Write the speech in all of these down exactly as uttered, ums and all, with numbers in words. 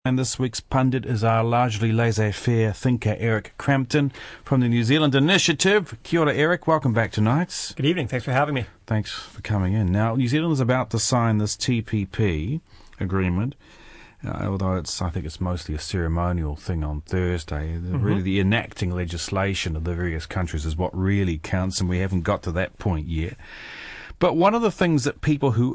And this week's pundit is our largely laissez-faire thinker, Eric Crampton, from the New Zealand Initiative. Kia ora, Eric. Welcome back tonight. Good evening. Thanks for having me. Thanks for coming in. Now, New Zealand is about to sign this T P P agreement, uh, although it's, I think it's mostly a ceremonial thing on Thursday. The, Mm-hmm. Really, the enacting legislation of the various countries is what really counts, and we haven't got to that point yet. But one of the things that people who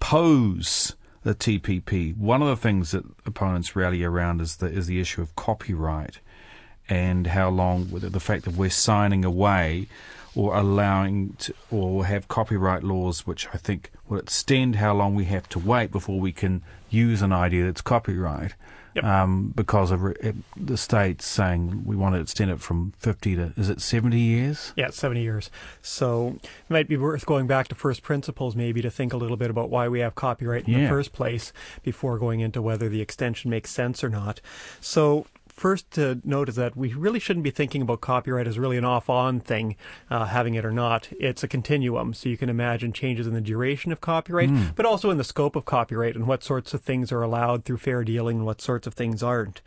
oppose the T P P, one of the things that opponents rally around is the is the issue of copyright and how long, the fact that we're signing away or allowing to, or have copyright laws which I think will extend how long we have to wait before we can use an idea that's copyright. Yep. Um, because of it, the state's saying we want to extend it from fifty to, is it seventy years? Yeah, it's seventy years. So it might be worth going back to first principles maybe to think a little bit about why we have copyright in Yeah. the first place before going into whether the extension makes sense or not. So first to note is that we really shouldn't be thinking about copyright as really an off-on thing, uh, having it or not. It's a continuum, so you can imagine changes in the duration of copyright, Mm. but also in the scope of copyright and what sorts of things are allowed through fair dealing and what sorts of things aren't.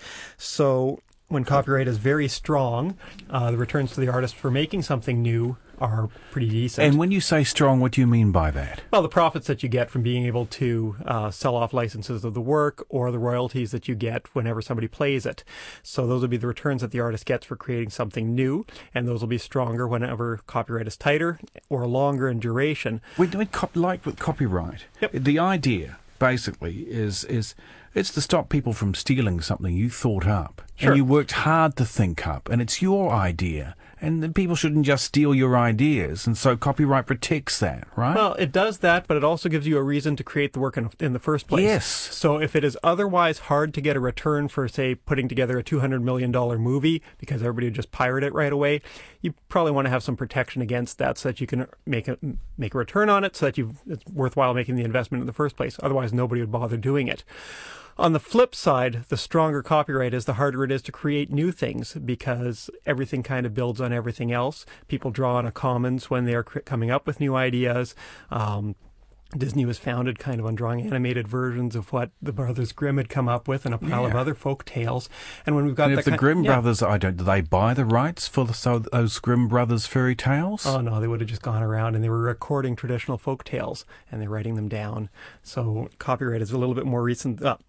So when copyright is very strong, uh, the returns to the artist for making something new are pretty decent. And when you say strong, what do you mean by that? Well, the profits that you get from being able to uh, sell off licenses of the work or the royalties that you get whenever somebody plays it. So those will be the returns that the artist gets for creating something new, and those will be stronger whenever copyright is tighter or longer in duration. We, we cop, like with copyright, Yep. the idea basically is is it's to stop people from stealing something you thought up Sure. and you worked hard to think up, and it's your idea, and then people shouldn't just steal your ideas, and so copyright protects that, right? Well, it does that, but it also gives you a reason to create the work in, in the first place. Yes. So if it is otherwise hard to get a return for, say, putting together a two hundred million dollars movie because everybody would just pirate it right away, you probably want to have some protection against that so that you can make a, make a return on it so that you it's worthwhile making the investment in the first place. Otherwise, nobody would bother doing it. On the flip side, the stronger copyright is, the harder it is to create new things because everything kind of builds on everything else. People draw on a commons when they are cr- coming up with new ideas. Um, Disney was founded kind of on drawing animated versions of what the Brothers Grimm had come up with and a pile of Yeah. other folk tales. And when we've got and that if the kind- Grimm yeah. brothers, I don't, do they buy the rights for the, so those Grimm brothers fairy tales? Oh, no, they would have just gone around and they were recording traditional folk tales and they're writing them down. So copyright is a little bit more recent. Uh,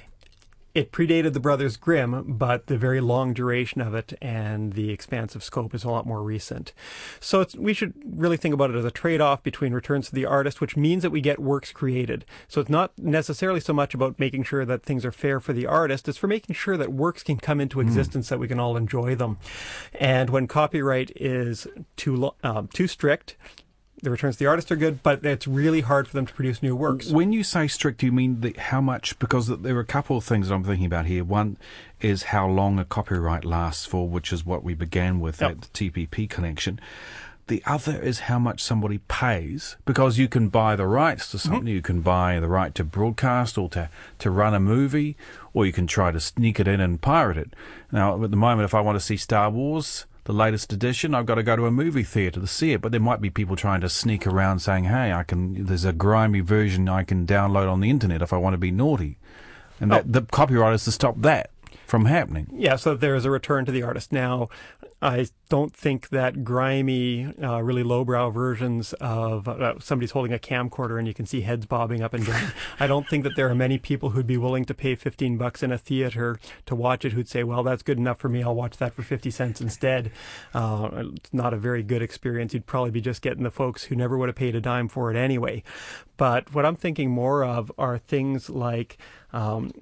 it predated the Brothers Grimm, but the very long duration of it and the expansive scope is a lot more recent. So it's, we should really think about it as a trade-off between returns to the artist, which means that we get works created. So it's not necessarily so much about making sure that things are fair for the artist. It's for making sure that works can come into existence, that we can all enjoy them. And when copyright is too lo- um, too strict, the returns to the artist are good, but it's really hard for them to produce new works. When you say strict, you mean the, how much? Because there are a couple of things that I'm thinking about here. One is how long a copyright lasts for, which is what we began with Yep. at the T P P connection. The other is how much somebody pays, because you can buy the rights to something. You can buy the right to broadcast or to, to run a movie, or you can try to sneak it in and pirate it. Now, at the moment, if I want to see Star Wars, the latest edition, I've got to go to a movie theatre to see it. But there might be people trying to sneak around saying, hey, I can. There's a grimy version I can download on the internet if I want to be naughty. And that, Oh. the copyright is to stop that from happening. Yeah, so there is a return to the artist. Now, I don't think that grimy, uh, really lowbrow versions of uh, somebody's holding a camcorder and you can see heads bobbing up and down. I don't think that there are many people who'd be willing to pay fifteen bucks in a theater to watch it who'd say, well, that's good enough for me. I'll watch that for fifty cents instead. Uh, it's not a very good experience. You'd probably be just getting the folks who never would have paid a dime for it anyway. But what I'm thinking more of are things like Um,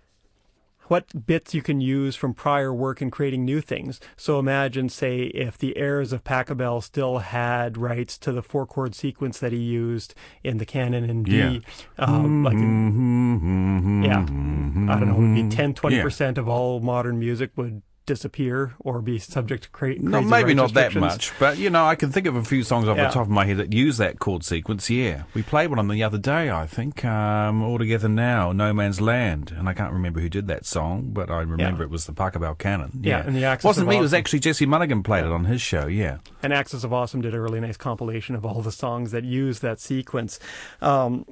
what bits you can use from prior work in creating new things. So imagine, say, if the heirs of Pachelbel still had rights to the four-chord sequence that he used in the canon in D. Yeah. Um, like, yeah, I don't know, maybe Mm-hmm. ten, twenty percent of all modern music would disappear or be subject to cra- crazy No, maybe rights not that restrictions. much, but you know, I can think of a few songs off Yeah. the top of my head that use that chord sequence. Yeah, we played one on the other day, I think. Um, All Together Now, No Man's Land, and I can't remember who did that song, but I remember Yeah. it was the Pachelbel Canon. Yeah, Yeah, and the Axis wasn't of me. It was Awesome. actually Jesse Mulligan played it on his show. Yeah, And Axis of Awesome did a really nice compilation of all the songs that use that sequence. Um,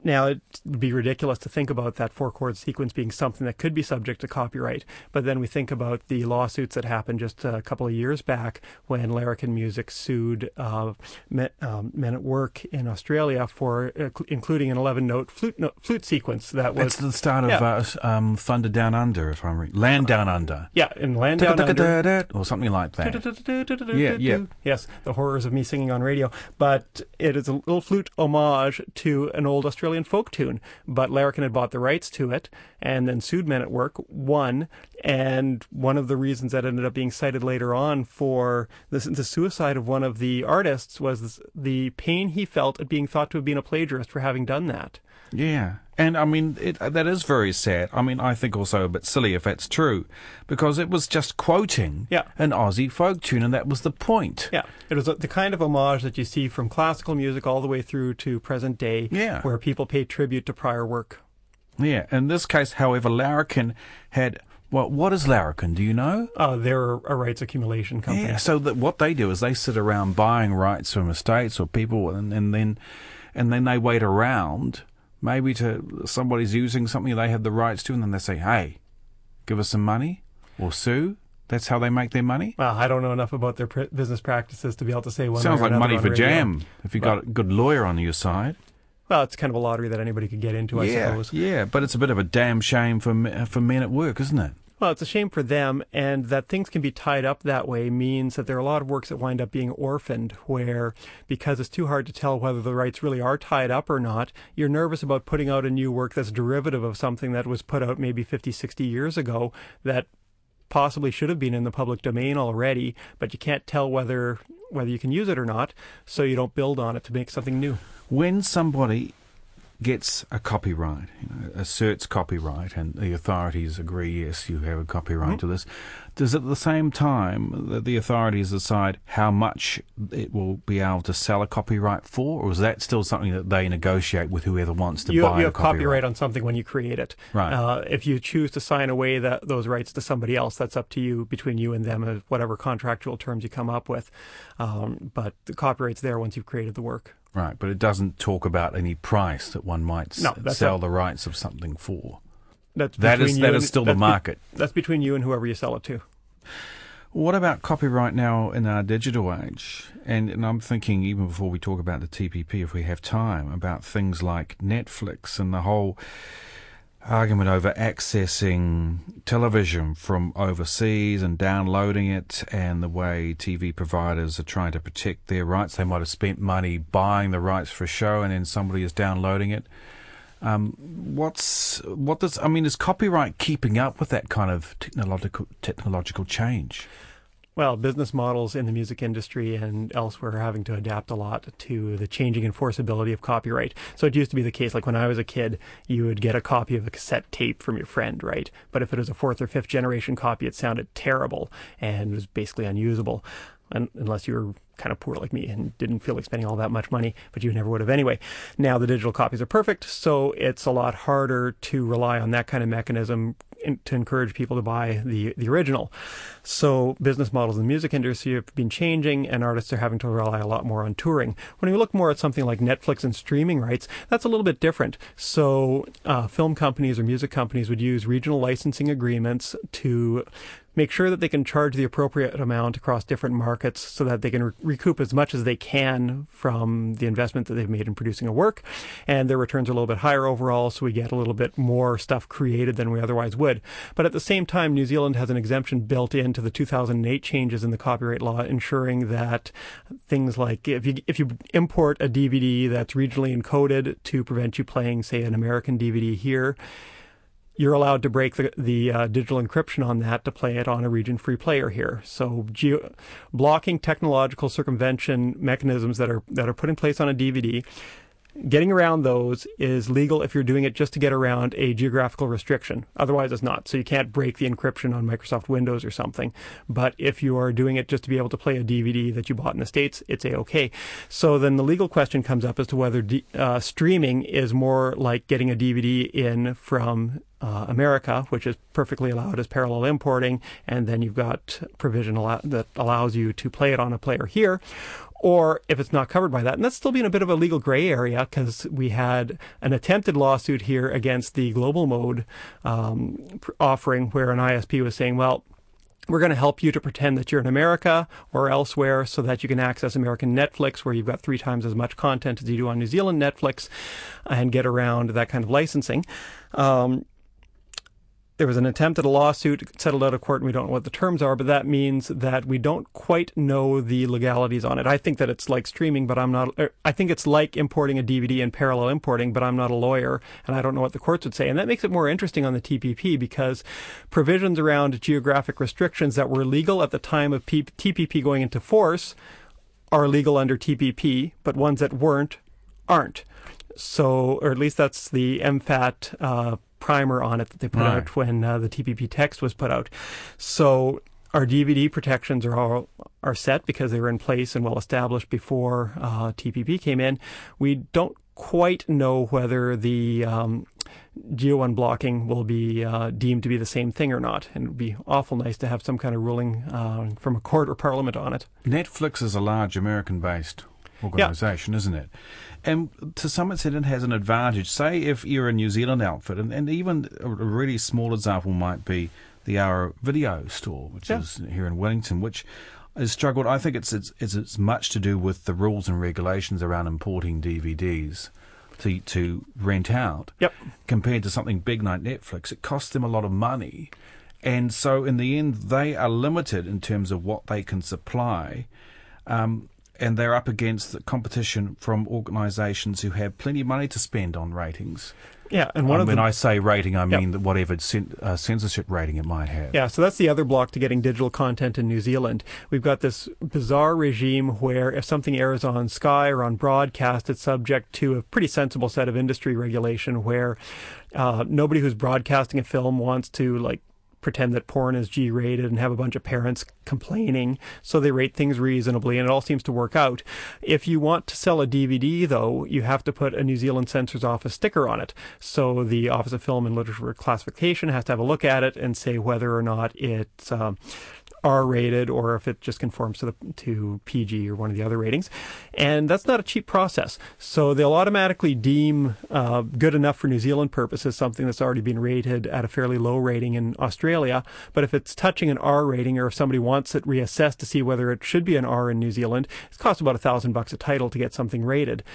Now, it would be ridiculous to think about that four-chord sequence being something that could be subject to copyright. But then we think about the lawsuits that happened just a couple of years back when Larrikin Music sued uh, Men, um, Men at Work in Australia for uh, including an eleven-note flute no, flute sequence that was... That's the start of yeah. uh, um, Thunder Down Under, if I'm right. Land Down Under. Yeah, in Land Down Under. Or something like that. Yeah, yeah. Yes, the horrors of me singing on radio. But it is a little flute homage to an old Australian folk tune, but Larrikin had bought the rights to it and then sued Men at Work, won, and one of the reasons that ended up being cited later on for this, the suicide of one of the artists was the pain he felt at being thought to have been a plagiarist for having done that. Yeah, and I mean, it, that is very sad. I mean, I think also a bit silly if that's true, because it was just quoting yeah. an Aussie folk tune, and that was the point. Yeah, it was the kind of homage that you see from classical music all the way through to present day, yeah. where people pay tribute to prior work. Yeah, in this case, however, Larrikin had... Well, what is Larrikin? Do you know? Uh, they're a rights accumulation company. Yeah, so that what they do is they sit around buying rights from estates or people, and, and then and then they wait around... Maybe to somebody's using something they have the rights to, and then they say, hey, give us some money or sue. That's how they make their money? Well, I don't know enough about their pr- business practices to be able to say one Sounds way or like money for radio. jam if you've well, got a good lawyer on your side. Well, it's kind of a lottery that anybody could get into, I yeah, suppose. Yeah, but it's a bit of a damn shame for, for Men at Work, isn't it? Well, it's a shame for them, and that things can be tied up that way means that there are a lot of works that wind up being orphaned, where because it's too hard to tell whether the rights really are tied up or not, you're nervous about putting out a new work that's derivative of something that was put out maybe fifty, sixty years ago that possibly should have been in the public domain already, but you can't tell whether whether you can use it or not, so you don't build on it to make something new. When somebody gets a copyright, you know, asserts copyright, and the authorities agree, yes, you have a copyright mm-hmm. to this, does at the same time that the authorities decide how much it will be able to sell a copyright for, or is that still something that they negotiate with whoever wants to you, buy you a have copyright? copyright on something when you create it. Right. Uh, if you choose to sign away that, those rights to somebody else, that's up to you, between you and them, uh, whatever contractual terms you come up with. Um, but the copyright's there once you've created the work. Right, but it doesn't talk about any price that one might no, s- sell the rights of something for. That's that is that and, is still the market. Be, that's between you and whoever you sell it to. What about copyright now in our digital age? And, and I'm thinking, even before we talk about the T P P, if we have time, about things like Netflix and the whole argument over accessing television from overseas and downloading it, and the way T V providers are trying to protect their rights. They might have spent money buying the rights for a show, and then somebody is downloading it. Um, what's what does I mean? Is copyright keeping up with that kind of technological technological change? Well, business models in the music industry and elsewhere are having to adapt a lot to the changing enforceability of copyright. So it used to be the case, like when I was a kid, you would get a copy of a cassette tape from your friend, right? But if it was a fourth or fifth generation copy, it sounded terrible and was basically unusable. And unless you were kind of poor like me and didn't feel like spending all that much money, but you never would have anyway. Now the digital copies are perfect, so it's a lot harder to rely on that kind of mechanism in, to encourage people to buy the, the original. So business models in the music industry have been changing, and artists are having to rely a lot more on touring. When you look more at something like Netflix and streaming rights, that's a little bit different. So uh, film companies or music companies would use regional licensing agreements to make sure that they can charge the appropriate amount across different markets so that they can re- recoup as much as they can from the investment that they've made in producing a work. And their returns are a little bit higher overall, so we get a little bit more stuff created than we otherwise would. But at the same time, New Zealand has an exemption built into the two thousand eight changes in the copyright law, ensuring that things like if you if you import a D V D that's regionally encoded to prevent you playing, say, an American D V D here, you're allowed to break the, the uh, digital encryption on that to play it on a region-free player here. So geo- blocking technological circumvention mechanisms that are that are put in place on a D V D, getting around those is legal if you're doing it just to get around a geographical restriction. Otherwise, it's not. So you can't break the encryption on Microsoft Windows or something. But if you are doing it just to be able to play a D V D that you bought in the States, it's A-okay. So then the legal question comes up as to whether D- uh, streaming is more like getting a D V D in from Uh, America, which is perfectly allowed as parallel importing, and then you've got provision allow- that allows you to play it on a player here, or if it's not covered by that. And that's still being a bit of a legal gray area, because we had an attempted lawsuit here against the Global Mode um, offering, where an I S P was saying, well, we're going to help you to pretend that you're in America or elsewhere so that you can access American Netflix, where you've got three times as much content as you do on New Zealand Netflix, and get around that kind of licensing. Um, There was an attempt at a lawsuit, settled out of court, and we don't know what the terms are, but that means that we don't quite know the legalities on it. I think that it's like streaming, but I'm not, I think it's like importing a D V D and parallel importing, but I'm not a lawyer, and I don't know what the courts would say. And that makes it more interesting on the T P P, because provisions around geographic restrictions that were legal at the time of T P P going into force are legal under T P P, but ones that weren't aren't. So, or at least that's the M FAT uh, primer on it that they put right. out when uh, the T P P text was put out. So our D V D protections are all are set because they were in place and well established before uh, T P P came in. We don't quite know whether the um, geo unblocking will be uh, deemed to be the same thing or not, and it would be awful nice to have some kind of ruling uh, from a court or parliament on it. Netflix is a large American-based organisation, yeah. isn't it? And to some extent it has an advantage. Say if you're a New Zealand outfit, and, and even a really small example might be the Our Video store, which yeah. is here in Wellington, which has struggled. I think it's, it's it's it's much to do with the rules and regulations around importing D V Ds to to rent out. Yep. Compared to something big like Netflix, it costs them a lot of money. And so in the end, they are limited in terms of what they can supply. Um, And they're up against the competition from organisations who have plenty of money to spend on ratings. Yeah, and one um, of the, when I say rating, I yep. mean that whatever cen- uh, censorship rating it might have. Yeah, so that's the other block to getting digital content in New Zealand. We've got this bizarre regime where if something airs on Sky or on broadcast, it's subject to a pretty sensible set of industry regulation where uh, nobody who's broadcasting a film wants to, like, pretend that porn is G-rated and have a bunch of parents complaining, so they rate things reasonably, and it all seems to work out. If you want to sell a D V D, though, you have to put a New Zealand Censor's Office sticker on it. So the Office of Film and Literature Classification has to have a look at it and say whether or not it's um, R-rated or if it just conforms to the to P G or one of the other ratings. And that's not a cheap process. So they'll automatically deem uh, good enough for New Zealand purposes something that's already been rated at a fairly low rating in Australia. But if it's touching an R rating, or if somebody wants it reassessed to see whether it should be an R in New Zealand, it costs about a thousand bucks a title to get something rated.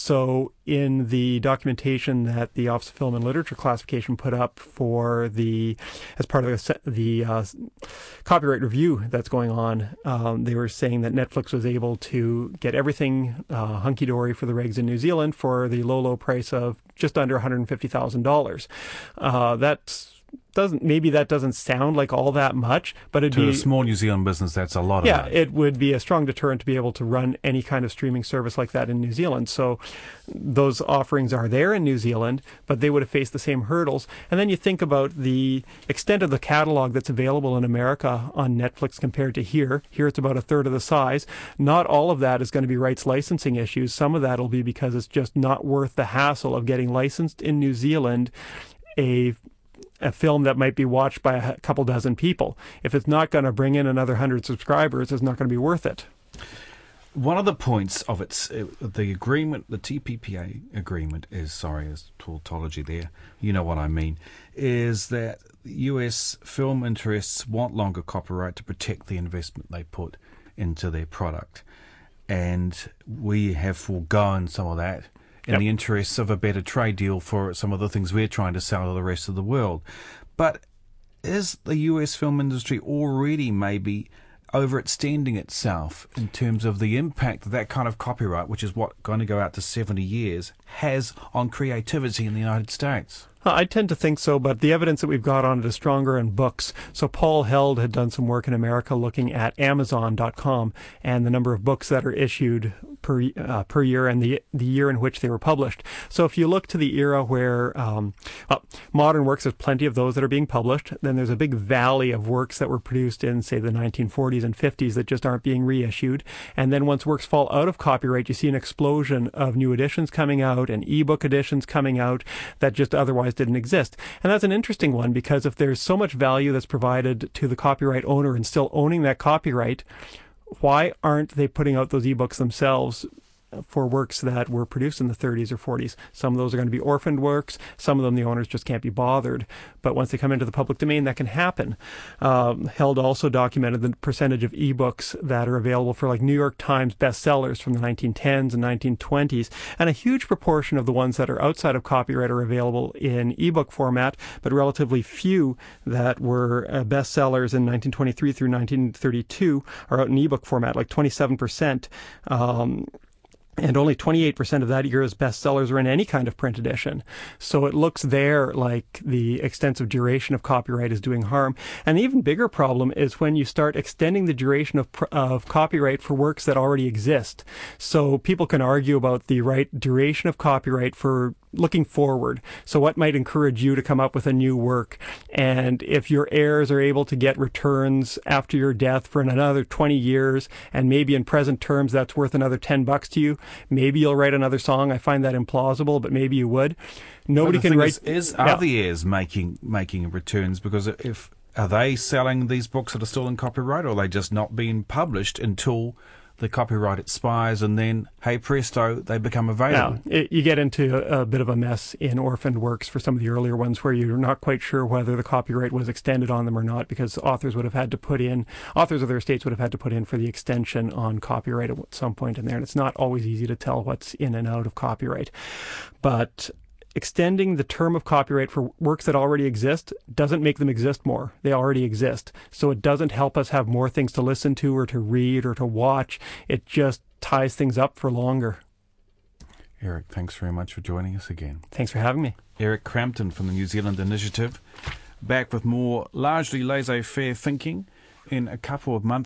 So in the documentation that the Office of Film and Literature Classification put up for the, as part of the, the uh, copyright review that's going on, um, they were saying that Netflix was able to get everything uh, hunky-dory for the regs in New Zealand for the low, low price of just under one hundred fifty thousand dollars. Uh, that's doesn't maybe that doesn't sound like all that much, but it'd to be a small New Zealand business, that's a lot yeah, of money. It would be a strong deterrent to be able to run any kind of streaming service like that in New Zealand. So those offerings are there in New Zealand, but they would have faced the same hurdles. And then you think about the extent of the catalog that's available in America on Netflix compared to here. Here it's about a third of the size. Not all of that is going to be rights licensing issues. Some of that will be because it's just not worth the hassle of getting licensed in New Zealand a a film that might be watched by a couple dozen people. If it's not going to bring in another hundred subscribers, it's not going to be worth it. One of the points of its, uh, the agreement, the T P P A agreement is, sorry, is tautology there, you know what I mean, is that U S film interests want longer copyright to protect the investment they put into their product. And we have foregone some of that in yep. the interests of a better trade deal for some of the things we're trying to sell to the rest of the world. But is the U S film industry already maybe overextending itself in terms of the impact that that kind of copyright, which is what going to go out to seventy years, has on creativity in the United States? I tend to think so, but the evidence that we've got on it is stronger in books. So Paul Held had done some work in America looking at Amazon dot com and the number of books that are issued per uh, per year and the the year in which they were published. So if you look to the era where um, well, modern works, there's plenty of those that are being published. Then there's a big valley of works that were produced in, say, the nineteen forties and fifties that just aren't being reissued. And then once works fall out of copyright, you see an explosion of new editions coming out and ebook editions coming out that just otherwise didn't exist. And that's an interesting one, because if there's so much value that's provided to the copyright owner and still owning that copyright, why aren't they putting out those ebooks themselves for works that were produced in the thirties or forties? Some of those are going to be orphaned works. Some of them the owners just can't be bothered. But once they come into the public domain, that can happen. Um, Held also documented the percentage of ebooks that are available for like New York Times bestsellers from the nineteen tens and nineteen twenties. And a huge proportion of the ones that are outside of copyright are available in ebook format, but relatively few that were uh, bestsellers in nineteen twenty-three through nineteen thirty-two are out in ebook format, like twenty-seven percent. Um, And only twenty-eight percent of that year's bestsellers are in any kind of print edition. So it looks there like the extensive duration of copyright is doing harm. And the even bigger problem is when you start extending the duration of, of copyright for works that already exist. So people can argue about the right duration of copyright for looking forward. So what might encourage you to come up with a new work? And if your heirs are able to get returns after your death for another twenty years, and maybe in present terms that's worth another ten bucks to you, maybe you'll write another song. I find that implausible, but maybe you would. Nobody can write. Is, is are yeah. the heirs making making returns? Because if are they selling these books that are still in copyright, or are they just not being published until the copyright expires, and then, hey presto, they become available? Yeah, it, you get into a, a bit of a mess in orphaned works for some of the earlier ones where you're not quite sure whether the copyright was extended on them or not, because authors would have had to put in, authors of their estates would have had to put in for the extension on copyright at some point in there, and it's not always easy to tell what's in and out of copyright. But extending the term of copyright for works that already exist doesn't make them exist more. They already exist. So it doesn't help us have more things to listen to or to read or to watch. It just ties things up for longer. Eric, thanks very much for joining us again. Thanks for having me. Eric Crampton from the New Zealand Initiative. Back with more largely laissez-faire thinking in a couple of months.